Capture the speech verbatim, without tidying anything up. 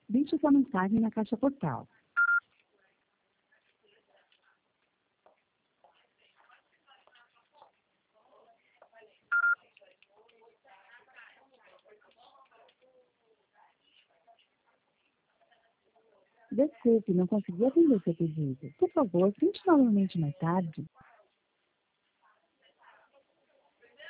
Deixe sua mensagem na caixa postal. Desculpe, não consegui atender seu pedido. Por favor, tente novamente mais tarde.